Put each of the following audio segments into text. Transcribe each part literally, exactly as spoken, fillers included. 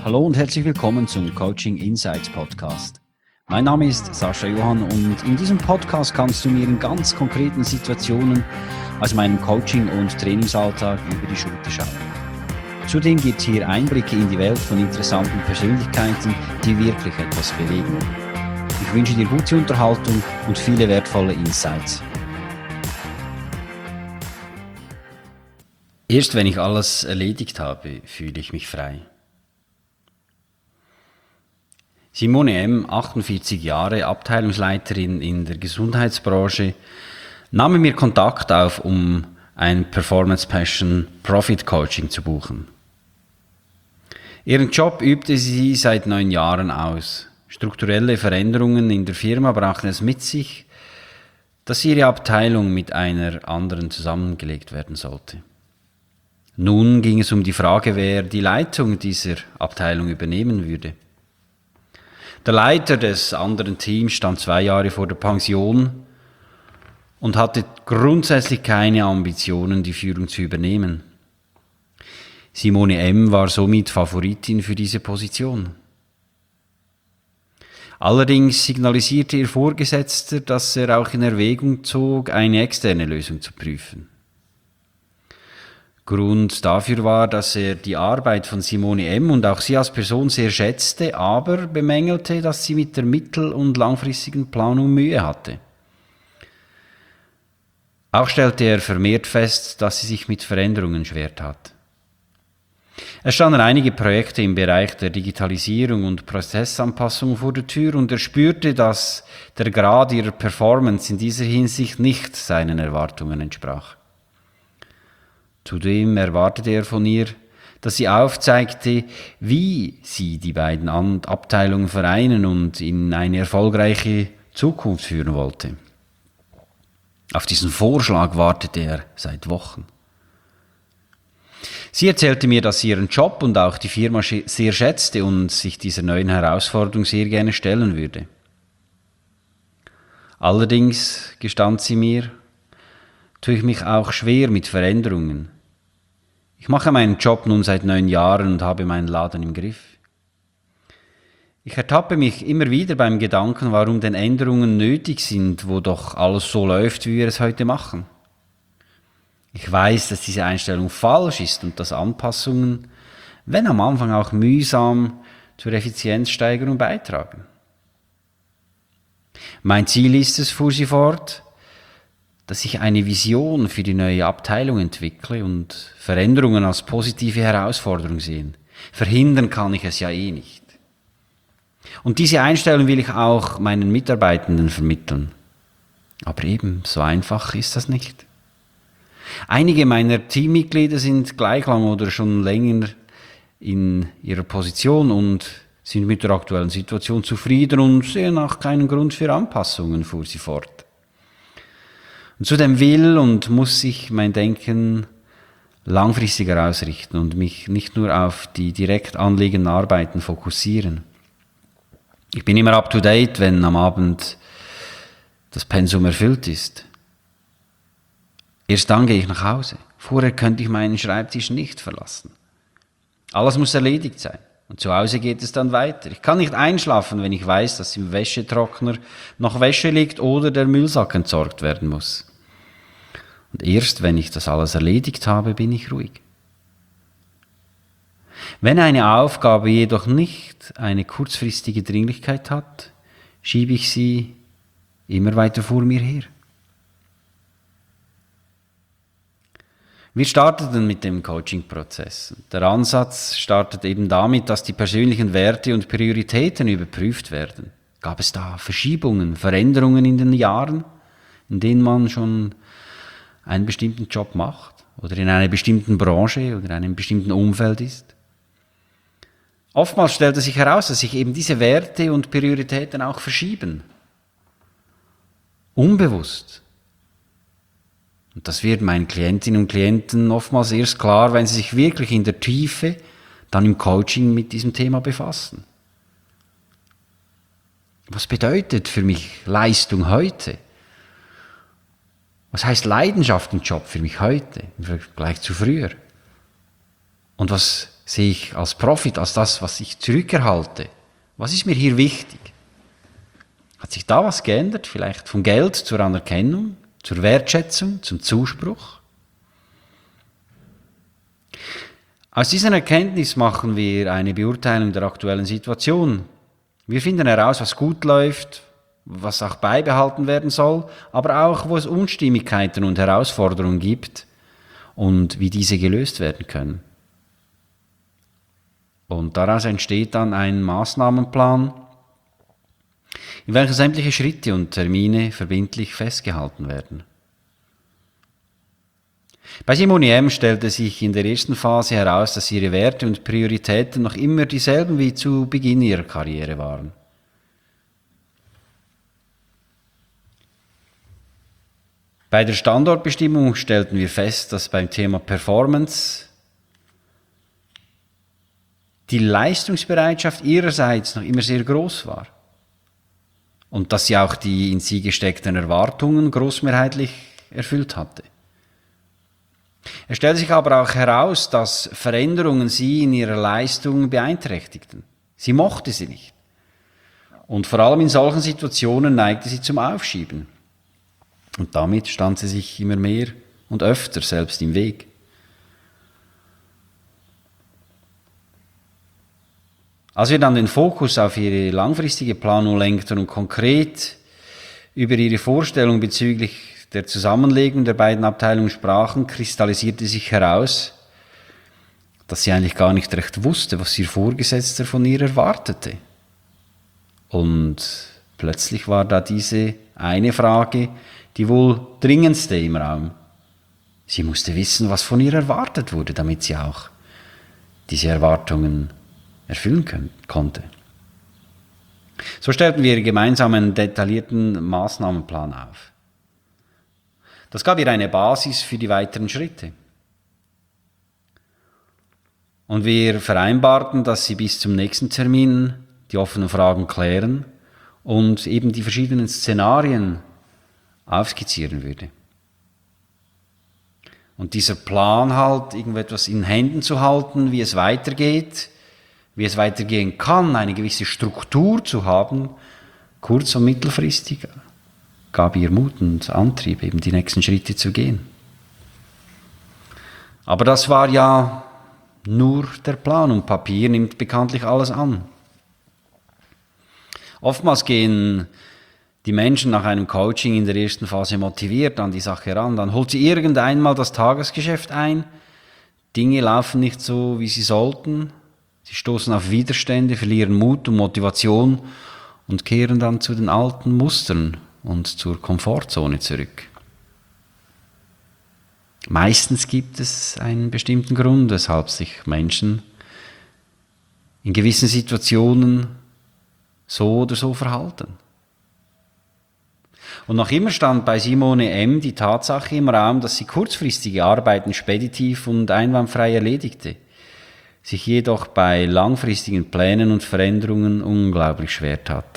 Hallo und herzlich willkommen zum Coaching Insights Podcast. Mein Name ist Sascha Johann und in diesem Podcast kannst du mir in ganz konkreten Situationen aus meinem Coaching- und Trainingsalltag über die Schulter schauen. Zudem gibt es hier Einblicke in die Welt von interessanten Persönlichkeiten, die wirklich etwas bewegen. Ich wünsche dir gute Unterhaltung und viele wertvolle Insights. Erst wenn ich alles erledigt habe, fühle ich mich frei. Simone M., achtundvierzig Jahre, Abteilungsleiterin in der Gesundheitsbranche, nahm mit mir Kontakt auf, um ein Performance Passion Profit Coaching zu buchen. Ihren Job übte sie seit neun Jahren aus. Strukturelle Veränderungen in der Firma brachten es mit sich, dass ihre Abteilung mit einer anderen zusammengelegt werden sollte. Nun ging es um die Frage, wer die Leitung dieser Abteilung übernehmen würde. Der Leiter des anderen Teams stand zwei Jahre vor der Pension und hatte grundsätzlich keine Ambitionen, die Führung zu übernehmen. Simone M. war somit Favoritin für diese Position. Allerdings signalisierte ihr Vorgesetzter, dass er auch in Erwägung zog, eine externe Lösung zu prüfen. Grund dafür war, dass er die Arbeit von Simone M. und auch sie als Person sehr schätzte, aber bemängelte, dass sie mit der mittel- und langfristigen Planung Mühe hatte. Auch stellte er vermehrt fest, dass sie sich mit Veränderungen schwer tat. Es standen einige Projekte im Bereich der Digitalisierung und Prozessanpassung vor der Tür und er spürte, dass der Grad ihrer Performance in dieser Hinsicht nicht seinen Erwartungen entsprach. Zudem erwartete er von ihr, dass sie aufzeigte, wie sie die beiden Abteilungen vereinen und in eine erfolgreiche Zukunft führen wollte. Auf diesen Vorschlag wartete er seit Wochen. Sie erzählte mir, dass sie ihren Job und auch die Firma sehr schätzte und sich dieser neuen Herausforderung sehr gerne stellen würde. Allerdings, gestand sie mir, tue ich mich auch schwer mit Veränderungen. Ich mache meinen Job nun seit neun Jahren und habe meinen Laden im Griff. Ich ertappe mich immer wieder beim Gedanken, warum denn Änderungen nötig sind, wo doch alles so läuft, wie wir es heute machen. Ich weiß, dass diese Einstellung falsch ist und dass Anpassungen, wenn am Anfang auch mühsam, zur Effizienzsteigerung beitragen. Mein Ziel ist es, fuhr sie fort, dass ich eine Vision für die neue Abteilung entwickle und Veränderungen als positive Herausforderung sehen. Verhindern kann ich es ja eh nicht. Und diese Einstellung will ich auch meinen Mitarbeitenden vermitteln. Aber eben, so einfach ist das nicht. Einige meiner Teammitglieder sind gleich lang oder schon länger in ihrer Position und sind mit der aktuellen Situation zufrieden und sehen auch keinen Grund für Anpassungen, fuhr sie fort. Und zudem will und muss ich mein Denken langfristiger ausrichten und mich nicht nur auf die direkt anliegenden Arbeiten fokussieren. Ich bin immer up to date, wenn am Abend das Pensum erfüllt ist. Erst dann gehe ich nach Hause. Vorher könnte ich meinen Schreibtisch nicht verlassen. Alles muss erledigt sein. Und zu Hause geht es dann weiter. Ich kann nicht einschlafen, wenn ich weiß, dass im Wäschetrockner noch Wäsche liegt oder der Müllsack entsorgt werden muss. Und erst wenn ich das alles erledigt habe, bin ich ruhig. Wenn eine Aufgabe jedoch nicht eine kurzfristige Dringlichkeit hat, schiebe ich sie immer weiter vor mir her. Wir starteten mit dem Coaching-Prozess. Der Ansatz startet eben damit, dass die persönlichen Werte und Prioritäten überprüft werden. Gab es da Verschiebungen, Veränderungen in den Jahren, in denen man schon einen bestimmten Job macht oder in einer bestimmten Branche oder in einem bestimmten Umfeld ist? Oftmals stellt es sich heraus, dass sich eben diese Werte und Prioritäten auch verschieben. Unbewusst. Und das wird meinen Klientinnen und Klienten oftmals erst klar, wenn sie sich wirklich in der Tiefe dann im Coaching mit diesem Thema befassen. Was bedeutet für mich Leistung heute? Was heißt Leidenschaft im Job für mich heute im Vergleich zu früher? Und was sehe ich als Profit, als das, was ich zurückerhalte? Was ist mir hier wichtig? Hat sich da was geändert? Vielleicht vom Geld zur Anerkennung, zur Wertschätzung, zum Zuspruch? Aus dieser Erkenntnis machen wir eine Beurteilung der aktuellen Situation. Wir finden heraus, was gut läuft, was auch beibehalten werden soll, aber auch, wo es Unstimmigkeiten und Herausforderungen gibt und wie diese gelöst werden können. Und daraus entsteht dann ein Maßnahmenplan, in welchem sämtliche Schritte und Termine verbindlich festgehalten werden. Bei Simone M. stellte sich in der ersten Phase heraus, dass ihre Werte und Prioritäten noch immer dieselben wie zu Beginn ihrer Karriere waren. Bei der Standortbestimmung stellten wir fest, dass beim Thema Performance die Leistungsbereitschaft ihrerseits noch immer sehr groß war und dass sie auch die in sie gesteckten Erwartungen großmehrheitlich erfüllt hatte. Es stellte sich aber auch heraus, dass Veränderungen sie in ihrer Leistung beeinträchtigten. Sie mochte sie nicht. Und vor allem in solchen Situationen neigte sie zum Aufschieben. Und damit stand sie sich immer mehr und öfter selbst im Weg. Als wir dann den Fokus auf ihre langfristige Planung lenkten und konkret über ihre Vorstellung bezüglich der Zusammenlegung der beiden Abteilungen sprachen, kristallisierte sich heraus, dass sie eigentlich gar nicht recht wusste, was ihr Vorgesetzter von ihr erwartete. Und plötzlich war da diese eine Frage, die wohl dringendste im Raum. Sie musste wissen, was von ihr erwartet wurde, damit sie auch diese Erwartungen erfüllen können, konnte. So stellten wir gemeinsam einen detaillierten Maßnahmenplan auf. Das gab ihr eine Basis für die weiteren Schritte. Und wir vereinbarten, dass sie bis zum nächsten Termin die offenen Fragen klären und eben die verschiedenen Szenarien aufskizzieren würde. Und dieser Plan halt, irgendetwas in Händen zu halten, wie es weitergeht, wie es weitergehen kann, eine gewisse Struktur zu haben, kurz- und mittelfristig, gab ihr Mut und Antrieb, eben die nächsten Schritte zu gehen. Aber das war ja nur der Plan und Papier nimmt bekanntlich alles an. Oftmals gehen die Menschen nach einem Coaching in der ersten Phase motiviert an die Sache ran. Dann holt sie irgendeinmal das Tagesgeschäft ein, Dinge laufen nicht so, wie sie sollten, sie stoßen auf Widerstände, verlieren Mut und Motivation und kehren dann zu den alten Mustern und zur Komfortzone zurück. Meistens gibt es einen bestimmten Grund, weshalb sich Menschen in gewissen Situationen so oder so verhalten. Und noch immer stand bei Simone M. die Tatsache im Raum, dass sie kurzfristige Arbeiten speditiv und einwandfrei erledigte, sich jedoch bei langfristigen Plänen und Veränderungen unglaublich schwer tat.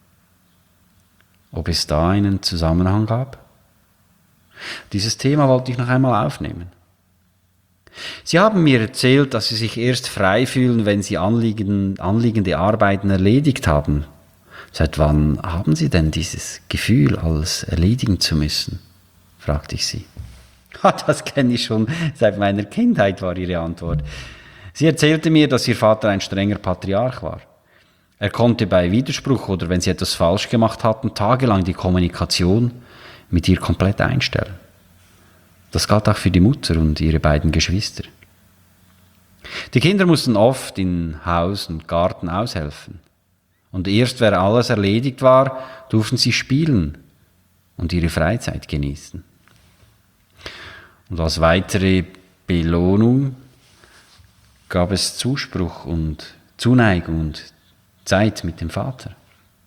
Ob es da einen Zusammenhang gab? Dieses Thema wollte ich noch einmal aufnehmen. Sie haben mir erzählt, dass Sie sich erst frei fühlen, wenn Sie anliegende, anliegende Arbeiten erledigt haben. Seit wann haben Sie denn dieses Gefühl, alles erledigen zu müssen? Fragte ich sie. Das kenne ich schon seit meiner Kindheit, war ihre Antwort. Sie erzählte mir, dass ihr Vater ein strenger Patriarch war. Er konnte bei Widerspruch oder wenn sie etwas falsch gemacht hatten, tagelang die Kommunikation mit ihr komplett einstellen. Das galt auch für die Mutter und ihre beiden Geschwister. Die Kinder mussten oft in Haus und Garten aushelfen. Und erst, wenn alles erledigt war, durften sie spielen und ihre Freizeit genießen. Und als weitere Belohnung gab es Zuspruch und Zuneigung und Zeit mit dem Vater.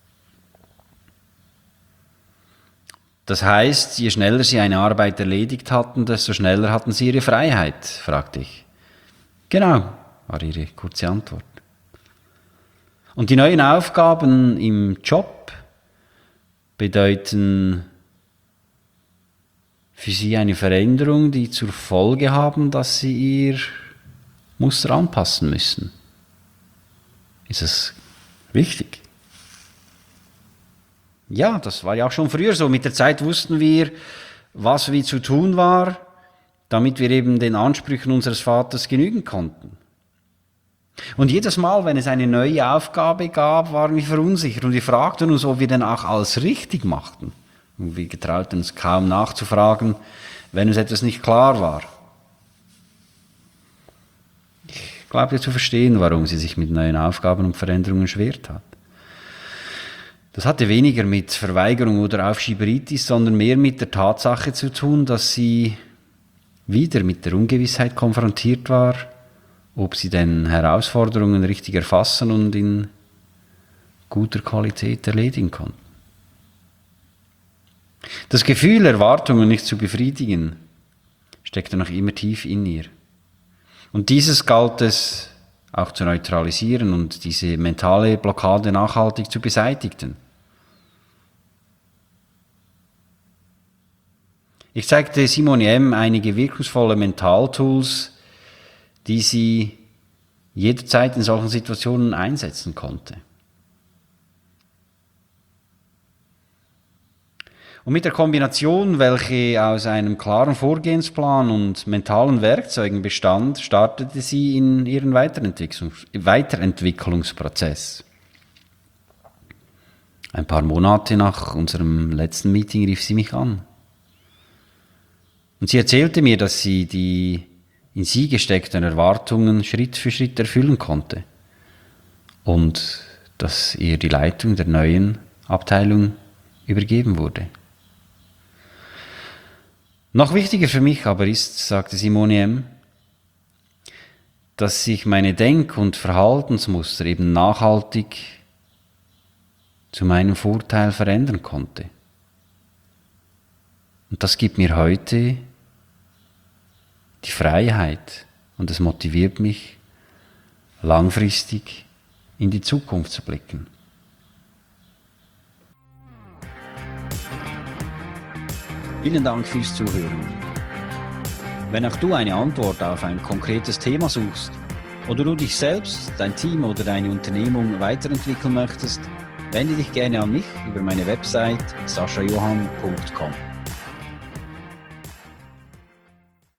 Das heißt, je schneller sie eine Arbeit erledigt hatten, desto schneller hatten sie ihre Freiheit, fragte ich. Genau, war ihre kurze Antwort. Und die neuen Aufgaben im Job bedeuten für sie eine Veränderung, die zur Folge haben, dass sie ihr Muster anpassen müssen. Ist es richtig? Ja, das war ja auch schon früher so. Mit der Zeit wussten wir, was wie zu tun war, damit wir eben den Ansprüchen unseres Vaters genügen konnten. Und jedes Mal, wenn es eine neue Aufgabe gab, waren wir verunsichert und wir fragten uns, ob wir denn auch alles richtig machten. Und wir getrauten uns kaum nachzufragen, wenn uns etwas nicht klar war. Ich glaube zu verstehen, warum sie sich mit neuen Aufgaben und Veränderungen schwer tat. Das hatte weniger mit Verweigerung oder Aufschieberitis, sondern mehr mit der Tatsache zu tun, dass sie wieder mit der Ungewissheit konfrontiert war, ob sie denn Herausforderungen richtig erfassen und in guter Qualität erledigen konnten. Das Gefühl, Erwartungen nicht zu befriedigen, steckte noch immer tief in ihr. Und dieses galt es auch zu neutralisieren und diese mentale Blockade nachhaltig zu beseitigen. Ich zeigte Simone M. einige wirkungsvolle Mentaltools, die sie jederzeit in solchen Situationen einsetzen konnte. Und mit der Kombination, welche aus einem klaren Vorgehensplan und mentalen Werkzeugen bestand, startete sie in ihren Weiterentwicklungs- Weiterentwicklungsprozess. Ein paar Monate nach unserem letzten Meeting rief sie mich an. Und sie erzählte mir, dass sie die in sie gesteckten Erwartungen Schritt für Schritt erfüllen konnte und dass ihr die Leitung der neuen Abteilung übergeben wurde. Noch wichtiger für mich aber ist, sagte Simone M., dass sich meine Denk- und Verhaltensmuster eben nachhaltig zu meinem Vorteil verändern konnte. Und das gibt mir heute die Freiheit und es motiviert mich, langfristig in die Zukunft zu blicken. Vielen Dank fürs Zuhören. Wenn auch du eine Antwort auf ein konkretes Thema suchst oder du dich selbst, dein Team oder deine Unternehmung weiterentwickeln möchtest, wende dich gerne an mich über meine Website sascha johann punkt com.